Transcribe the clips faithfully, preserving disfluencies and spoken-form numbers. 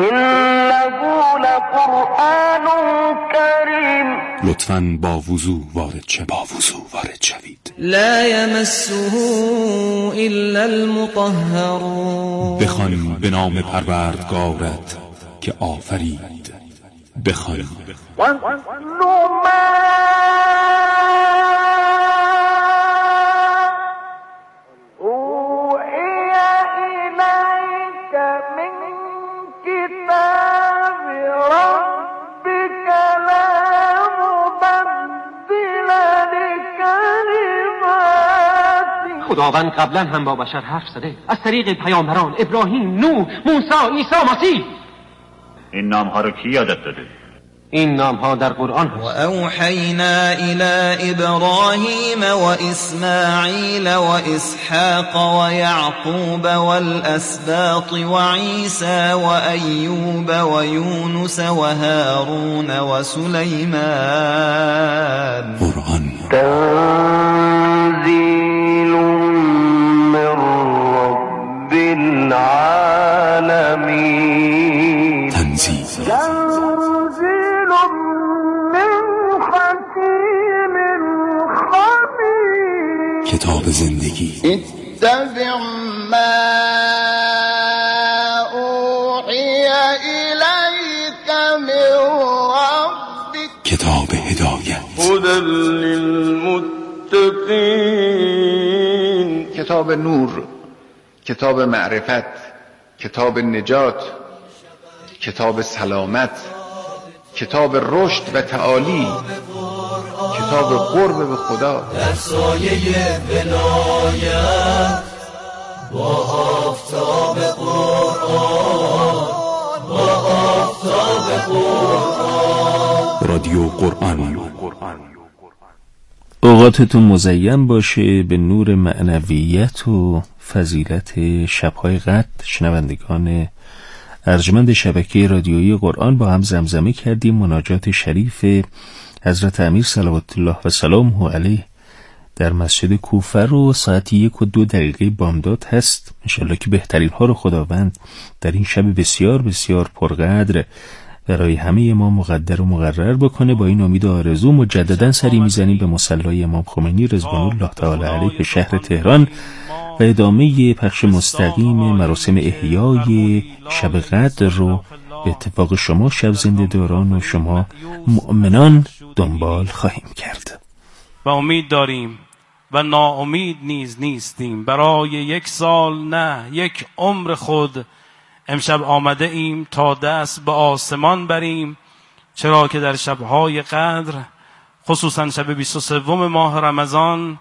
إنه لقرآن كريم. لطفاً با وضو وارد شوید. با وضو وارد شوید. لا يمسه إلا المطهرون. بخوان به نام پروردگارت که آفرید. بخوان. خداوند قبلا هم با بشر حرف زده از طریق پیامبران ابراهیم، نوح، موسی، عیسی، مسیح. این نام ها رو کی یادت داده؟ این نام ها در قرآن هست. و اوحینا الی ابراهیم و اسماعیل و اسحاق و یعقوب والاسباط و عیسی و ایوب و یونس و هارون و سلیمان. قرآن تنزیل من رب العالمین. تنزیل تنزیل من حکیم خبیر. کتاب زندگی. اتبع ما اوحی الیک من ربک. کتاب هدایت. هدی للمتقین. کتاب نور، کتاب معرفت، کتاب نجات، کتاب سلامت، کتاب رشد و تعالی، کتاب قرب به خدا. در سایه ولایت با آفتاب قرآن، با آفتاب قرآن. رادیو قرآن. اوقاتتون مزین باشه به نور معنویت و فضیلت شبهای قدر. شنوندگان ارجمند شبکه رادیویی قرآن، با هم زمزمه کردیم مناجات شریف حضرت امیر صلوات الله و سلامه علیه در مسجد کوفه رو. ساعت یک و دو دقیقه بامداد هست. انشالله که بهترین ها رو خداوند در این شب بسیار بسیار پرقدر برای همه ما مقدر و مقرر بکنه. با این امید و آرزو مجددا سری میزنیم به مصلی امام خمینی رضوان الله تعالی علیه به شهر تهران و ادامه پخش مستقیم مراسم احیای شب قدر رو به اتفاق شما شب زنده داران و شما مؤمنان دنبال خواهیم کرد. و امید داریم و ناامید نیز نیستیم. برای یک سال نه یک عمر خود امشب آمده ایم تا دست به آسمان بریم، چرا که در شبهای قدر خصوصا شب بیست و سوم ماه رمضان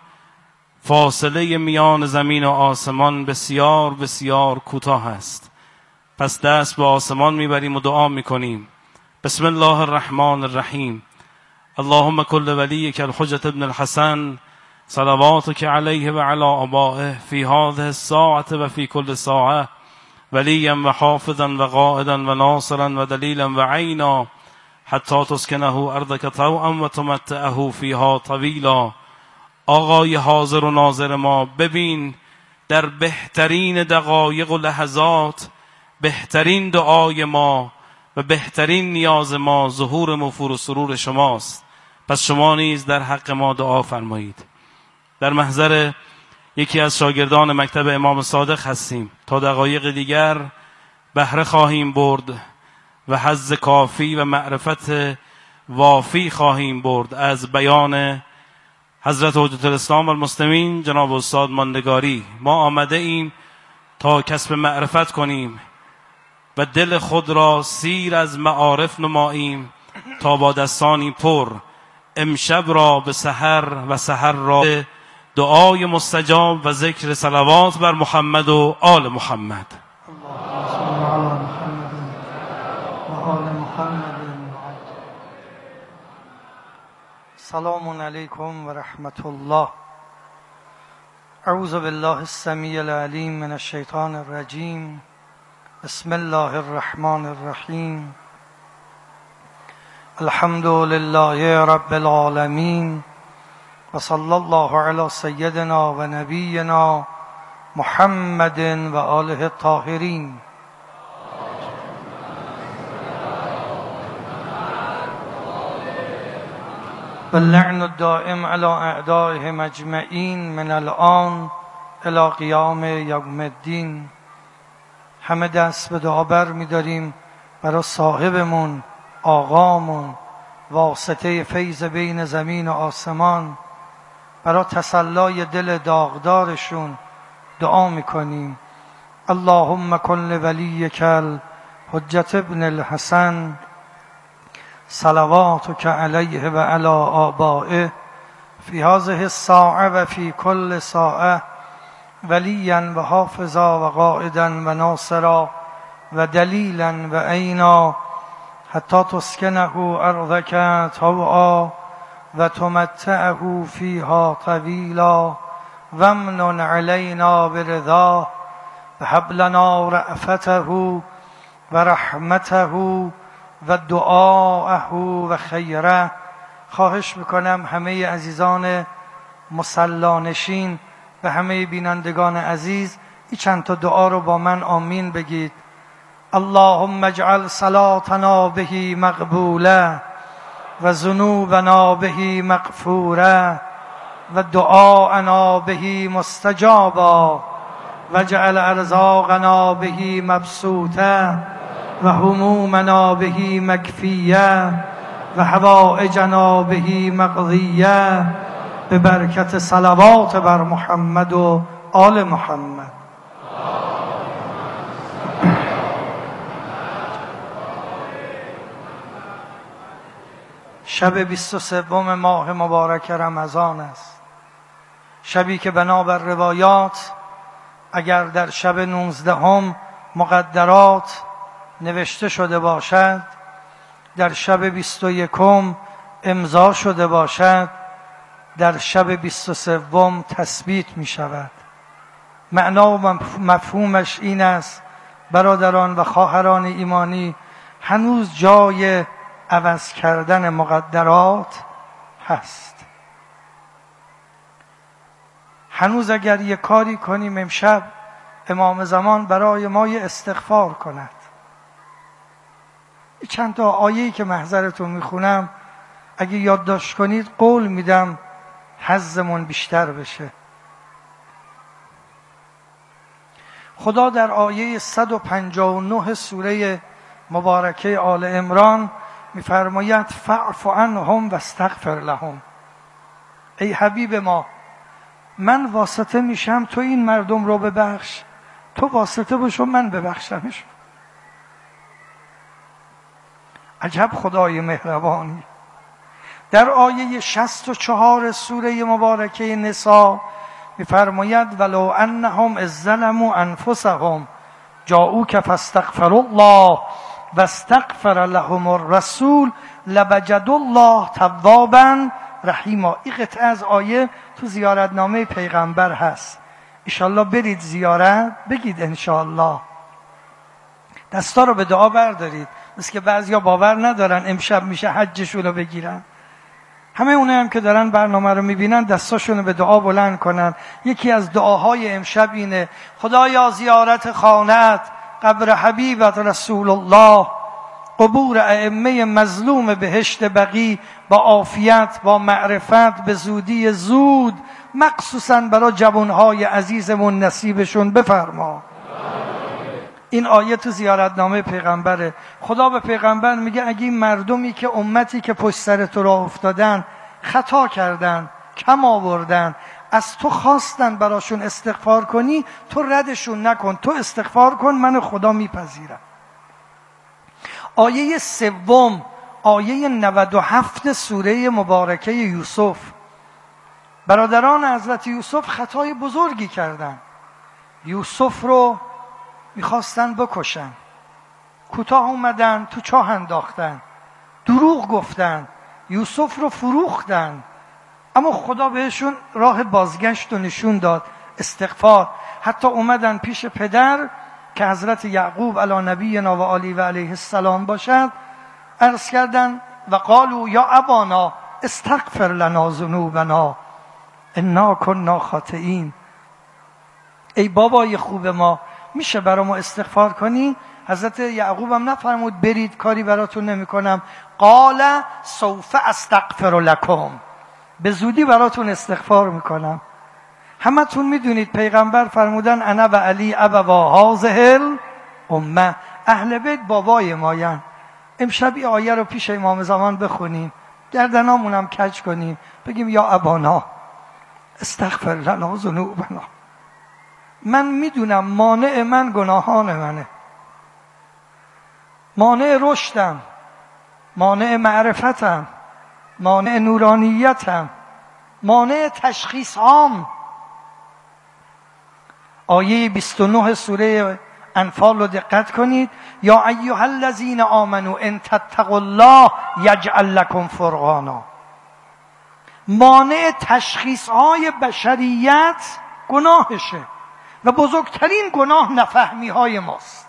فاصله میان زمین و آسمان بسیار بسیار کوتاه است. پس دست به آسمان میبریم و دعا میکنیم. بسم الله الرحمن الرحیم. اللهم کل ولیک الحجة ابن الحسن صلواتک علیه و علی آبائه فی هذه الساعة و فی کل ساعه ولیا و حافظا و قائدا و ناصرا و دلیلا و عینا حتی تسکنه ارضک طوعا و تمتعه فیها طویلا. آقای حاضر و ناظر ما، ببین در بهترین دقایق و لحظات بهترین دعای ما و بهترین نیاز ما ظهور مفور و سرور شماست. پس شما نیز در حق ما دعا فرمایید. در محضر یکی از شاگردان مکتب امام صادق هستیم. تا دقایق دیگر بهره خواهیم برد و حظ کافی و معرفت وافی خواهیم برد از بیان حضرت حجت الاسلام و المسلمین جناب استاد ماندگاری. ما آمده ایم تا کسب معرفت کنیم و دل خود را سیر از معارف نماییم تا با دستانی پر امشب را به سحر و سحر را دعای مستجاب و ذکر صلوات بر محمد و آل محمد. سلام علیکم و رحمت الله. اعوذ بالله السمیع العلیم من الشیطان الرجیم. بسم الله الرحمن الرحیم. الحمد لله رب العالمین و صلی الله علی سیدنا و نبینا محمد و آله الطاهرین. واللعن الدائم على اعدائهم اجمعین من الان الی قیام یوم الدین. همه دست به دعا بر می‌داریم برای صاحبمون، آقامون، واسطه فیض بین زمین و آسمان، برای تسلای دل داغدارشون دعا میکنیم. اللهم کن لولیک الحجة ابن الحسن صلواتک علیه و علی آبائه فی هذه الساعه و فی کل ساعه ولیا و حافظا و قائدا و ناصرا و دلیلا و عینا حتی تسکنه ارضک طوعا و تمتعه فیها طویلا وامنن علینا برضاه و هب لنا رأفته و رحمته و دعاءه و خیره. خواهش میکنم همه عزیزان مصلانشین و همه بینندگان عزیز این چند تا دعا رو با من آمین بگید. اللهم اجعل صلاتنا به مقبوله و ذنوبنا به مغفوره و دعاءنا به مستجابا و جعل ارزاقنا به مبسوطه و همومنا به مکفیه و حوائجنا به مقضیه به برکت صلوات بر محمد و آل محمد. شب بیست و سوم ماه مبارک رمضان است، شبی که بنابر روایات اگر در شب نوزدهم مقدرات نوشته شده باشد، در شب بیست و یکم امضا شده باشد، در شب بیست و سوم تثبیت می شود. معنا و مفهومش این است برادران و خواهران ایمانی، هنوز جای عوض کردن مقدرات هست. هنوز اگر یک کاری کنیم امشب امام زمان برای ما یه استغفار کند. چند تا آیه‌ای که محضرتون میخونم اگه یادداشت کنید قول میدم حظمون بیشتر بشه. خدا در آیه صد و پنجاه و نه سوره مبارکه آل عمران میفرماید فاعف عنهم واستغفر لهم. ای حبیب ما، من واسطه میشم تو این مردم رو ببخش، تو واسطه بشو من ببخشمش. عجب خدای مهربانی. در آیه شصت و چهار سوره مبارکه نساء میفرماید ولو انهم اذ ظلموا انفسهم جاءوک فاستغفروا الله واستغفر لهم الرسول لوجدوا الله توابا رحیما. این قطعه از آیه تو زیارتنامه پیغمبر هست. انشالله برید زیارت بگید انشالله. دستا رو به دعا بردارید. مثل که بعضیا باور ندارن امشب میشه حجشون رو بگیرن. همه اونه هم که دارن برنامه رو میبینن دستاشون رو به دعا بلند کنن. یکی از دعاهای امشب اینه: خدایا زیارت خانه‌ات، قبر حبیبت رسول الله، قبور ائمه مظلوم بهشت بقیع با عافیت، با معرفت، به زودی زود، مخصوصا برای جوانهای عزیزمون نصیبشون بفرما. این آیه تو زیارتنامه پیغمبره. خدا به پیغمبر میگه اگه این مردمی که امتی که پشت سر تو راه افتادن، خطا کردن، کم آوردن، از تو خواستن براشون استغفار کنی، تو ردشون نکن، تو استغفار کن، من خدا میپذیرم. آیه سوم، آیه نود و هفت سوره مبارکه یوسف. برادران حضرت یوسف خطای بزرگی کردن. یوسف رو میخواستن بکشن، کوتاه اومدن تو چاه انداختن، دروغ گفتن، یوسف رو فروختن، اما خدا بهشون راه بازگشت و نشون داد، استغفار. حتی اومدن پیش پدر که حضرت یعقوب علی نبینا و آله و علیه السلام باشد، عرض کردن و قالوا یا ابانا استغفر لنا ذنوبنا انا كنا خاطئین. ای بابای خوب ما، میشه برای ما استغفار کنی؟ حضرت یعقوب هم نفرمود برید کاری براتون نمی کنم، قال سوف استغفر لکم، به زودی براتون استغفار میکنم. همتون میدونید پیغمبر فرمودن انا و علی ابوا هذه الامه، اهل بیت بابای ماین. امشب این آیه رو پیش امام زمان بخونیم، گردنامونم کج کنیم، بگیم یا ابانا استغفر لنا ذنوبنا. من میدونم مانع من گناهان منه، مانع رشدم، مانع معرفتم، مانع نورانیتم، مانع تشخیص هام. آیه بیست و نه سوره انفال رو دقت کنید، یا ایها الذین آمنوا ان تتقوا الله یجعل لکم فرقانا. مانع تشخیص های بشریت گناهشه و بزرگترین گناه نفهمی های ماست.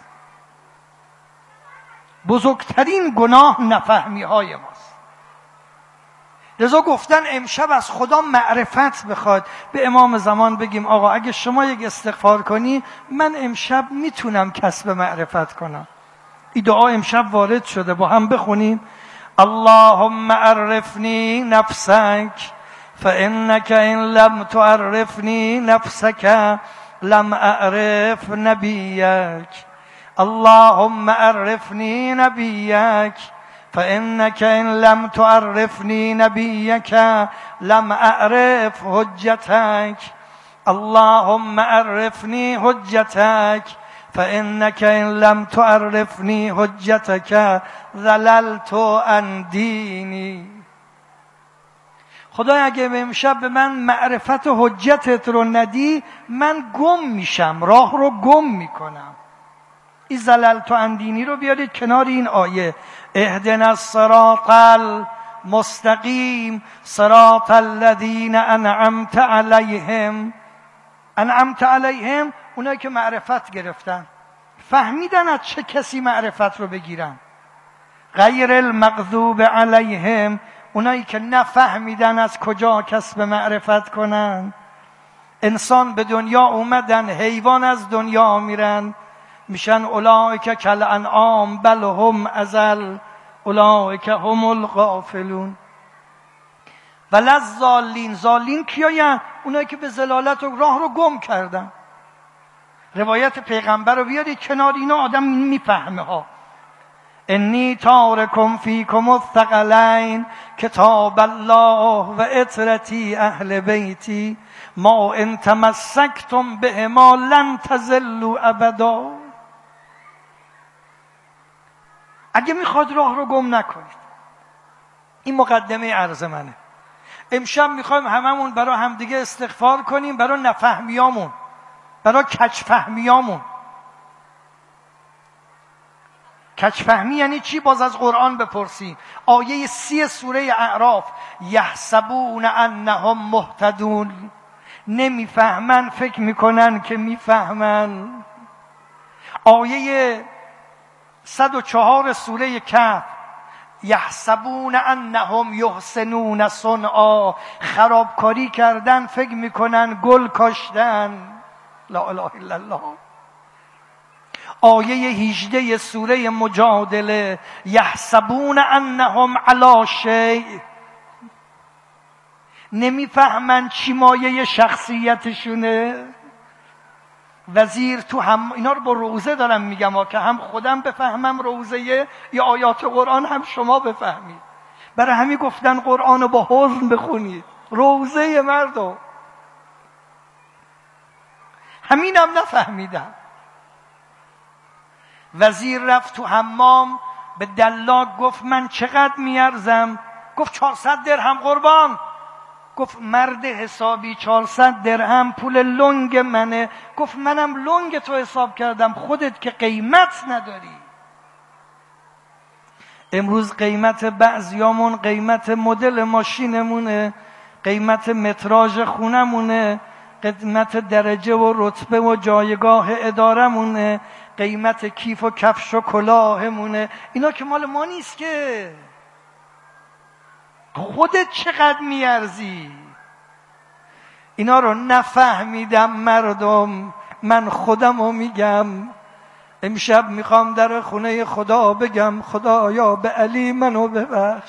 بزرگترین گناه نفهمی های ماست. لذا گفتن امشب از خدا معرفت بخواد. به امام زمان بگیم آقا اگه شما یک استغفار کنی من امشب میتونم کسب معرفت کنم. این دعا امشب وارد شده، با هم بخونیم. اللهم عرفنی نفسک فانک ان لم تعرفنی نفسک لم اعرف نبیک. اللهم عرفنی نبیک فانک ان لم تعرفنی نبیک لم اعرف حجتک. اللهم عرفنی حجتک فانک ان لم تعرفنی حجتک ضللت عن دینی. خدای اگه امشب به من معرفت حجتت رو ندی من گم میشم، راه رو گم میکنم. این ضللت عن دینی رو بیارید کنار این آیه. اهدنا الصراط المستقیم صراط الذین انعمت علیهم. انعمت علیهم اونایی که معرفت گرفتن، فهمیدن از چه کسی معرفت رو بگیرن. غیر المغضوب علیهم اونایی که نفهمیدن از کجا کسب معرفت کنن. انسان به دنیا اومدن، حیوان از دنیا میرن، میشن اولئک کالانعام بل هم اضل اولئک هم الغافلون. ولا الضالین. ضالین کیاین؟ اونایی که به ضلالت و راه رو گم کردن. روایت پیغمبر رو بیارید کنار اینا آدم میفهمه ها. انی تارکم فیکم الثقلین کتاب الله و اطرتی اهل بیتی ما ان تمسکتم بهما لن تضلوا ابدا. اگه میخواد راه رو گم نکنید. این مقدمه عرض منه. امشب میخوایم هممون برای همدیگه استغفار کنیم، برای نفهمیامون، برای کجفهمیامون. کجفهمی یعنی چی؟ باز از قرآن بپرسیم. آیه سی سوره اعراف، یحسبون انهم مهتدون. نمیفهمن، فکر میکنن که میفهمن. آیه صد و چهار سوره کهف، یحسبون انهم یحسنون صنعا. خرابکاری کردن، فکر میکنن گل کاشتن. لا اله الا الله. آیه هجده سوره مجادله، یحسبون انهم علی شیء. نمیفهمن چی مایه شخصیتشونه. وزیر تو هم اینا رو با روزه دارم میگم ها، که هم خودم بفهمم روزه یا آیات قرآن هم شما بفهمید. برای همین گفتن قرآن رو با حزن بخونید، روزه مردم. همینم نفهمیدم. وزیر رفت تو حمام، به دلاک گفت من چقدر میارزم؟ گفت چهارصد درهم قربان. گفت مرد حسابی چهارصد درهم پول لنگ منه. گفت منم لنگ تو حساب کردم، خودت که قیمت نداری. امروز قیمت بعضیامون قیمت مدل ماشینمونه، قیمت متراژ خونمونه، قیمت درجه و رتبه و جایگاه ادارمونه، قیمت کیف و کفش و کلاهمونه. اینا که مال ما نیست که. خودت چقدر میارزی؟ اینا رو نفهمیدم مردم. من خودم رو میگم، امشب میخوام در خونه خدا بگم خدایا به علی منو ببخش.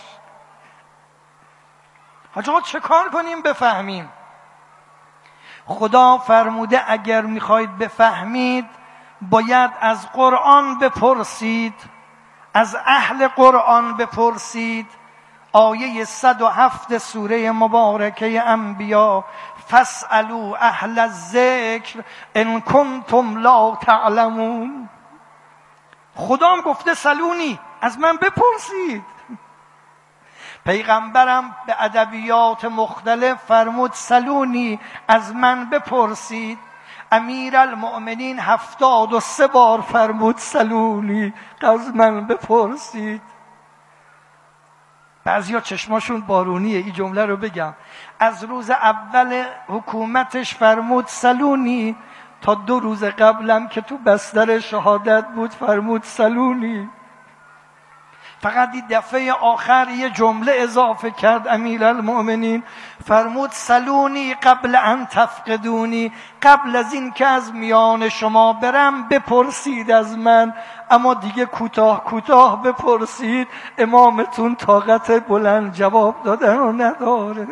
حاج آقا چه کار کنیم بفهمیم؟ خدا فرموده اگر میخواید بفهمید باید از قرآن بپرسید، از اهل قرآن بپرسید. آیه صد و هفت سوره مبارکه انبیا، فاسألوا اهل الذکر ان کنتم لا تعلمون. خدا هم گفته سلونی، از من بپرسید. پیغمبرم به ادبیات مختلف فرمود سلونی، از من بپرسید. امیرالمؤمنین هفتاد و سه بار فرمود سلونی، از من بپرسید. بعضیا چشماشون بارونیه، این جمله رو بگم. از روز اول حکومتش فرمود سلونی، تا دو روز قبلم که تو بستر شهادت بود فرمود سلونی. فقط این دفعه آخر یه جمله اضافه کرد امیرالمؤمنین، فرمود سلونی قبل ان تفقدونی، قبل از این که از میان شما برم بپرسید از من، اما دیگه کوتاه کوتاه بپرسید، امامتون طاقت بلند جواب دادن رو نداره.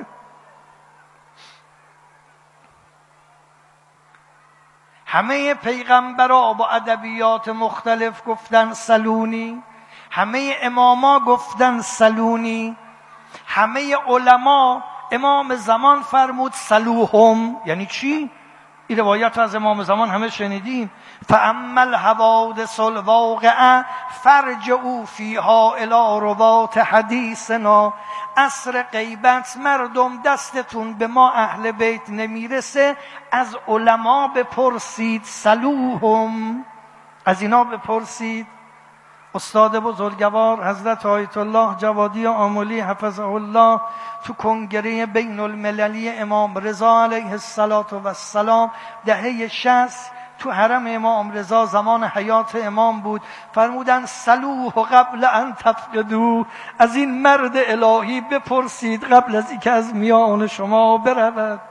همه پیغمبرها با ادبیات مختلف گفتن سلونی، همه اماما گفتن سلونی، همه علما، امام زمان فرمود سلوهم. یعنی چی؟ این روایت از امام زمان همه شنیدیم. فاما الحوادث الواقعه فرجعوا فیها الی روات حدیثنا. عصر غیبت مردم دستتون به ما اهل بیت نمیرسه، از علما بپرسید، سلوهم، از اینا بپرسید. استاد بزرگوار حضرت آیت الله جوادی آملی حفظه الله تو کنگره بین المللی امام رضا علیه السلام دهه شصت تو حرم امام رضا زمان حیات امام بود، فرمودن سلوه قبل ان تفقدو، از این مرد الهی بپرسید قبل از اینکه از میان شما برود.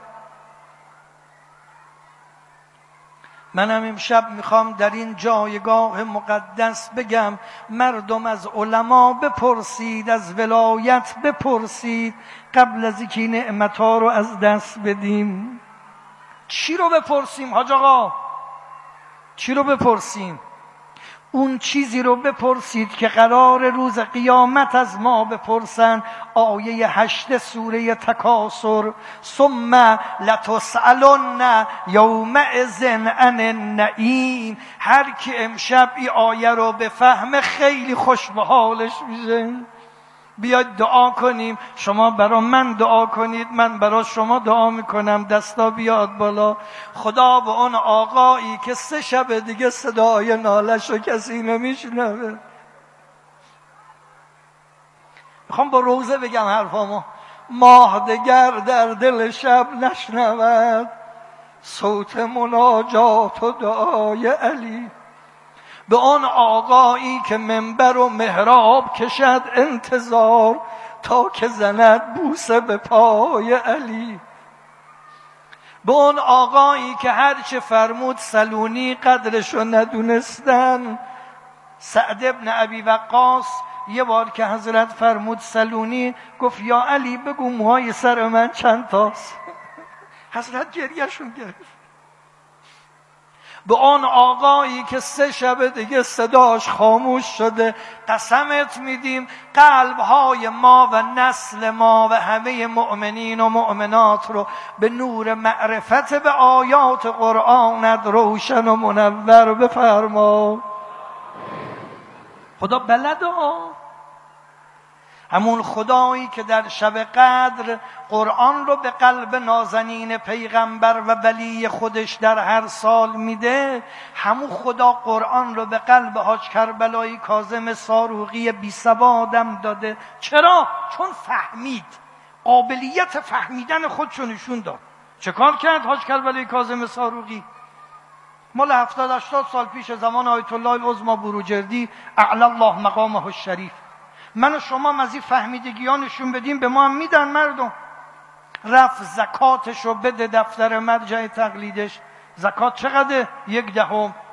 منم امشب میخوام در این جایگاه مقدس بگم مردم از علما بپرسید، از ولایت بپرسید قبل از اینکه این نعمت‌ها رو از دست بدیم. چی رو بپرسیم حاج آقا؟ چی رو بپرسیم؟ اون چیزی رو بپرسید که قرار روز قیامت از ما بپرسن. آیه هشت سوره تکاثر، ثم لتسألن یومئذ عن النعیم. هر کی امشب این آیه رو بفهمه خیلی خوش به حالش میشه. بیاید دعا کنیم، شما برا من دعا کنید، من برا شما دعا میکنم. دستا بیاد بالا. خدا به اون آقایی که سه شب دیگه صدای نالش رو کسی نمیشنوه. میخوام با روزه بگم حرفامو. ماه دگر در دل شب نشنود صوت مناجات و دعای علی. به آن آقایی که منبر و محراب کشد انتظار تا که زند بوسه به پای علی. به آن آقایی که هرچه فرمود سلونی قدرشو ندونستن. سعد ابن ابی وقاص یه بار که حضرت فرمود سلونی گفت یا علی بگو موهای سر من چند تاست. حضرت گریهشون گرفت. به آن آقایی که سه شب دیگه صداش خاموش شده قسمت میدیم قلبهای ما و نسل ما و همه مؤمنین و مؤمنات رو به نور معرفت به آیات قرآنت روشن و منور بفرما. خدا بلده ها، همون خدایی که در شب قدر قرآن رو به قلب نازنین پیغمبر و ولی خودش در هر سال میده، همون خدا قرآن رو به قلب حاج کربلایی کاظم ساروقی بی سوادم داده. چرا؟ چون فهمید، قابلیت فهمیدن خودشو نشون داد. چه کار کرد حاج کربلایی کاظم ساروقی؟ مال هفتاد هشتاد سال پیش زمان آیت الله العظمی بروجردی اعلی الله مقامه الشریف. من و شما از این فهمیدگی ها نشون بدیم به ما هم میدن مردم. رفت زکاتش رو بده دفتر مرجع تقلیدش. زکات چقدر؟ یک دهم.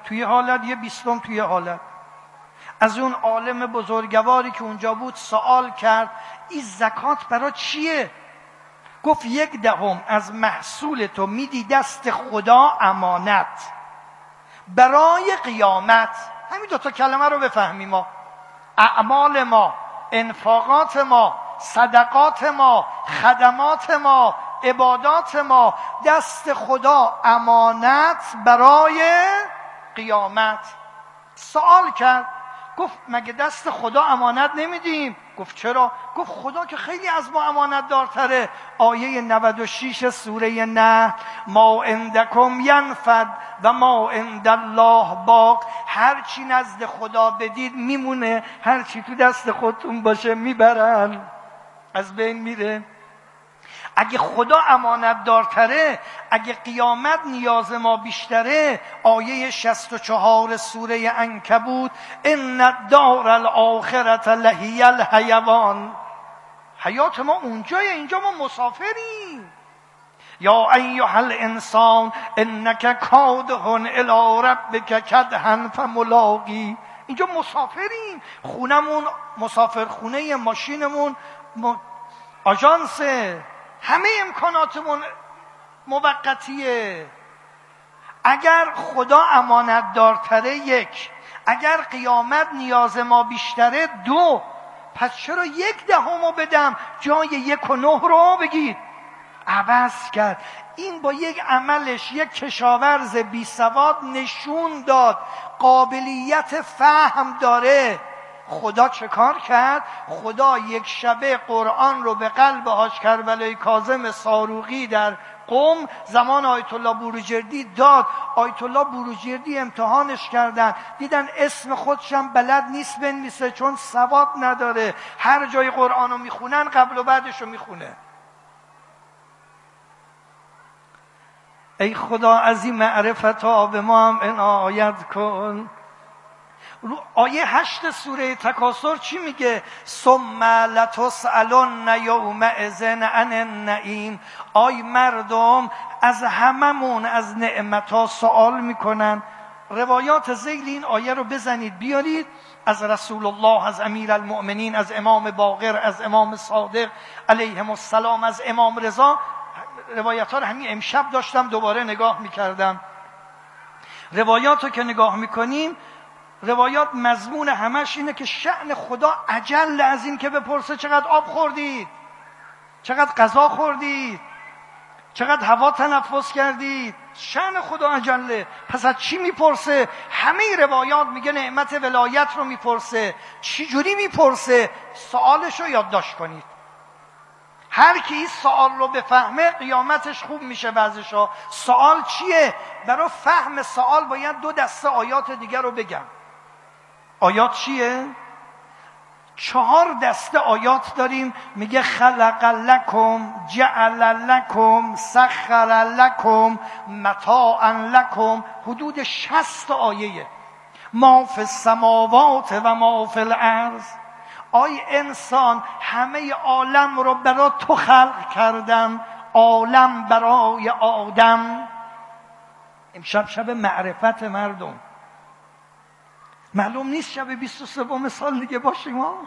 توی حالت، یه بیستم توی حالت. از اون عالم بزرگواری که اونجا بود سوال کرد این زکات برای چیه؟ گفت یک دهم از محصول تو میدی دست خدا امانت برای قیامت. همین دو تا کلمه رو بفهمیم. ما اعمال ما، انفاقات ما، صدقات ما، خدمات ما، عبادات ما دست خدا امانت برای قیامت. سوال کرد گفت مگه دست خدا امانت نمیدیم؟ گفت چرا؟ گفت خدا که خیلی از ما امانت دارتره. آیه نود و شش سوره نه، ما عندکم ینفد و ما عند الله باق. هر چی نزد خدا بدید میمونه، هر چی تو دست خودتون باشه میبرن، از بین میره. اگه خدا امانت دارتره، اگه قیامت نیاز ما بیشتره، آیه شصت و چهار سوره عنکبوت، ان الدار الاخرة لهی الحیوان. حیات ما اونجای، اینجا ما مسافریم. یا ایها الانسان انک کادح الی ربک کدحا فملاقی. اینجا مسافریم، خونمون مسافر خونه، ماشینمون م... آژانسه، همه امکاناتمون موقتیه. اگر خدا امانت دارتره یک، اگر قیامت نیاز ما بیشتره دو، پس چرا یک دهمو بدم جای یک و نه رو بگید؟ عوض کرد. این با یک عملش یک کشاورز بی سواد نشون داد قابلیت فهم داره. خدا چه کار کرد؟ خدا یک شبه قرآن رو به قلب حاج کربلای کاظم صاروخی در قم زمان آیت الله بروجردی داد. آیت الله بروجردی امتحانش کردن، دیدن اسم خودشم بلد نیست بنویسه چون سواد نداره. هر جای قرآن رو میخونن قبل و بعدش رو میخونه. ای خدا از این معرفت ها به ما هم عنایت کن. آیه هشت سوره تکاثر چی میگه؟ ثم لتسألن یومئذ عن النعیم. آی مردم از هممون از نعمت‌ها سوال میکنن. روایات ذیل این آیه رو بزنید بیارید، از رسول الله، از امیر المؤمنین، از امام باقر، از امام صادق علیهم السلام، از امام رضا. روایات ها رو همین امشب داشتم دوباره نگاه میکردم. روایات رو که نگاه میکنیم، روایات مضمون همش اینه که شأن خدا اجل از این که بپرسه چقدر آب خوردید، چقدر غذا خوردید، چقدر هوا تنفس کردید. شأن خدا اجله. پس از چی میپرسه؟ همه روایات میگه نعمت ولایت رو میپرسه. چی جوری میپرسه؟ سوالش رو یادداشت کنید. هر کی این سوال رو بفهمه قیامتش خوب میشه. بعضیشا سوال چیه؟ برای فهم سوال باید دو دسته آیات دیگر رو بگم. آیات چیه؟ چهار دسته آیات داریم. میگه خلق لکم، جعل لکم، سخر لکم، متاعا لکم. حدود شصت آیه. ما فی السماوات و ما فی الارض. آی انسان همه عالم رو برای تو خلق کردم. عالم برای آدم. امشب شب معرفت مردم. معلوم نیست شب بیست و سوم سال دیگه باشیم ها.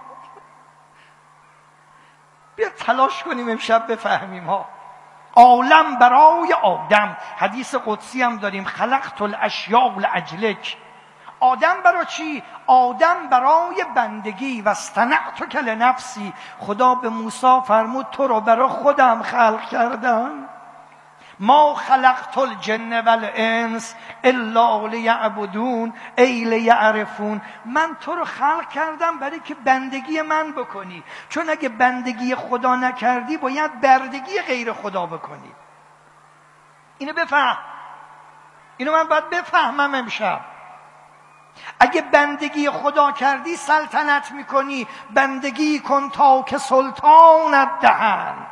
بیا تلاش کنیم امشب بفهمیم ها. عالم برای آدم. حدیث قدسی هم داریم، خلقت الاشیاء لاجلک. آدم برای چی؟ آدم برای بندگی. و اصطنعتک لنفسی. خدا به موسی فرمود تو رو برای خودم خلق کردم. ما خلقت الجن والانس الا لیعبدون ای لیعرفون. من تو رو خلق کردم برای که بندگی من بکنی، چون اگه بندگی خدا نکردی باید بردگی غیر خدا بکنی. اینو بفهم. اینو من باید بفهمم امشب. اگه بندگی خدا کردی سلطنت میکنی. بندگی کن تا که سلطانت دهند.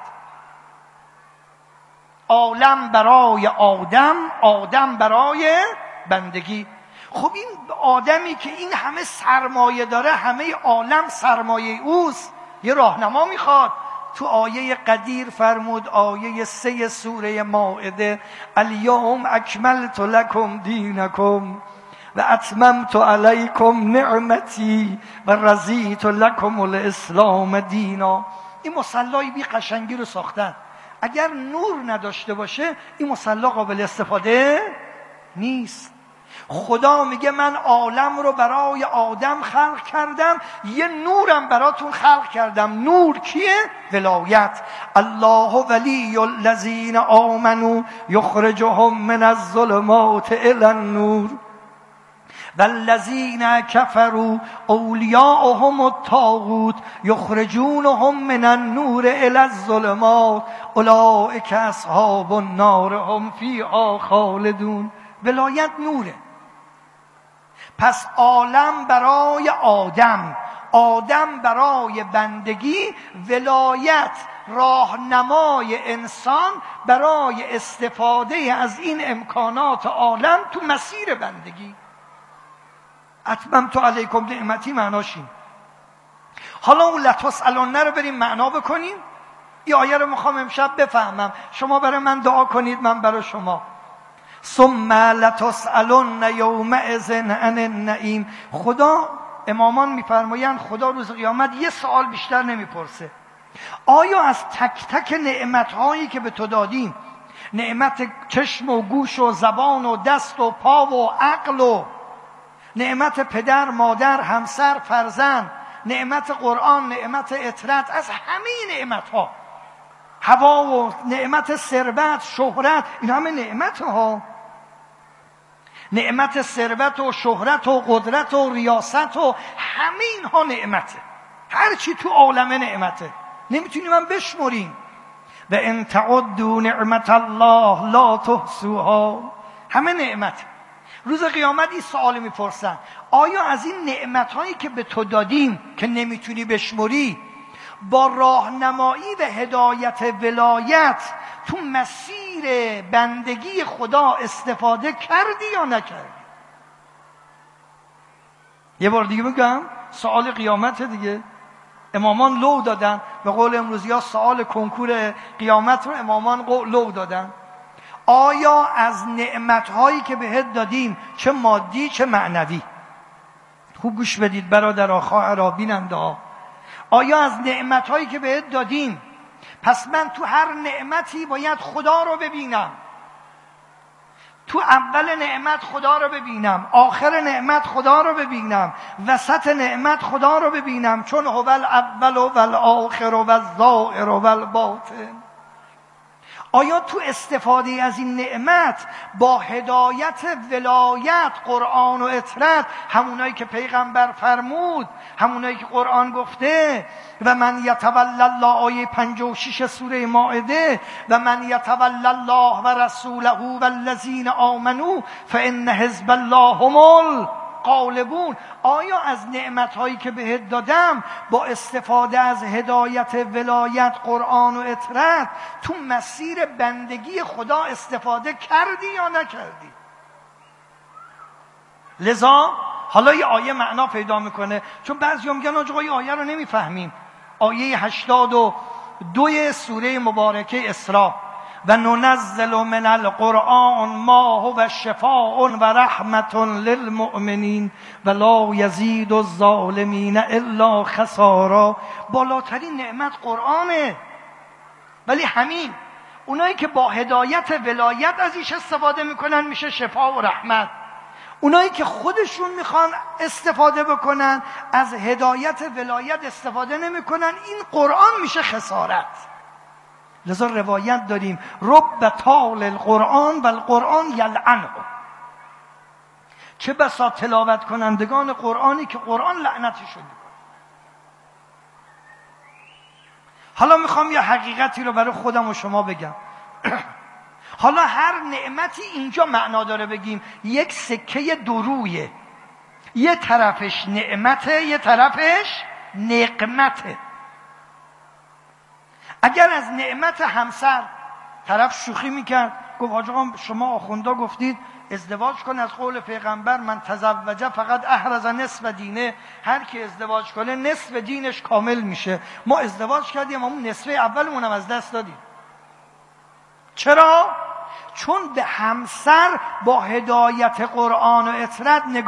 عالم برای آدم، آدم برای بندگی. خب این آدمی که این همه سرمایه داره، همه عالم سرمایه اوست، یه راهنما میخواد. تو آیه قدیر فرمود، آیه سه سوره مائده، الیوم اکملت لکم دینکم و اتممت علیکم نعمتی و رضیت لکم الاسلام دینا. این مصلای بی قشنگی رو ساختن. اگر نور نداشته باشه این مصلا قابل استفاده نیست. خدا میگه من عالم رو برای آدم خلق کردم، یه نورم براتون خلق کردم. نور کیه؟ ولایت. الله ولی الذین آمنوا یخرجهم من الظلمات الی النور والذین کفروا اولیاءهم الطاغوت یخرجونهم من النور الی الظلمات اولئک اصحاب النار هم فیها خالدون. ولایت نوره. پس عالم برای آدم، آدم برای بندگی، ولایت راهنمای انسان برای استفاده از این امکانات عالم تو مسیر بندگی. اتممت علیکم نعمتی معناش این. حالا اون لتسألن رو بریم معنا بکنیم. این آیه رو میخوام امشب بفهمم، شما برای من دعا کنید، من برای شما. ثم لتسألن یومئذ عن النعیم. خدا، امامان میفرمایند خدا روز قیامت یه سوال بیشتر نمیپرسه. آیا از تک تک نعمتهایی که به تو دادیم، نعمت چشم و گوش و زبان و دست و پا و عقل و نعمت پدر، مادر، همسر، فرزند، نعمت قرآن، نعمت اطرت، از همه نعمت ها، هوا و نعمت ثروت، شهرت، این همه نعمت ها، نعمت ثروت و شهرت و قدرت و ریاست و همه اینها نعمته. هر چی تو عالمه نعمته، نمیتونیم من بشمریم. و ان تعدوا نعمت الله لا تحصوها. همه نعمت. روز قیامت این سوال میپرسن، آیا از این نعمتهایی که به تو دادیم که نمیتونی بشمری، با راهنمایی و هدایت ولایت تو مسیر بندگی خدا استفاده کردی یا نکردی؟ یه بار دیگه بگم، سوال قیامت دیگه. امامان لو دادن، به قول امروزی ها سوال کنکور قیامت رو امامان لو دادن. آیا از نعمتهایی که بهت دادیم، چه مادی چه معنوی، خوب گوش بدید برادرها، خواهرها، بیننده ها، آیا از نعمتهایی که بهت دادیم، پس من تو هر نعمتی باید خدا رو ببینم، تو اول نعمت خدا رو ببینم، آخر نعمت خدا رو ببینم، وسط نعمت خدا رو ببینم، چون هو الاول و الاخر و الظاهر و الباطن. آیا تو استفاده از این نعمت با هدایت ولایت، قرآن و اطرت، همونایی که پیغمبر فرمود، همونایی که قرآن گفته، و من یتولی الله، آیه پنجاه و شش سوره مائده، و من یتولی الله و رسوله والذین آمنوا فان حزب الله هم الغالبون. آیا از نعمتهایی که بهت دادم با استفاده از هدایت ولایت، قرآن و اطرت تو مسیر بندگی خدا استفاده کردی یا نکردی؟ لذا حالا یه آیه معنا پیدا میکنه، چون بعضی هم میگن آقا این آیه رو نمیفهمیم. آیه هشتاد و دو سوره مبارکه اسراء، و ننزل من القرآن ما هو شفاء و رحمت للمؤمنین و لا یزید الظالمین الا خسارا. بالاترین نعمت قرآنه، ولی همین اونایی که با هدایت ولایت ازش استفاده میکنن میشه شفا و رحمت. اونایی که خودشون میخوان استفاده بکنن از هدایت ولایت استفاده نمیکنن، این قرآن میشه خسارت. لذا روایت داریم رب طال القرآن و القرآن یلعنه. چه بسا تلاوت کنندگان قرآنی که قرآن لعنتشون میکنه. حالا میخوام یه حقیقتی رو برای خودم و شما بگم. حالا هر نعمتی اینجا معنا داره بگیم یک سکه درویه، یه طرفش نعمته، یه طرفش نقمته. اگر از نعمت همسر طرف شوخی میکرد، گفت حاج آقا شما آخوندا گفتید ازدواج کن، از قول پیغمبر من تزوجه فقط احرز نصف دینه، هر کی ازدواج کنه نصف دینش کامل میشه. ما ازدواج کردیم اما نصف اولمون هم از دست دادیم. چرا؟ چون به همسر با هدایت قرآن و اطرت نگاه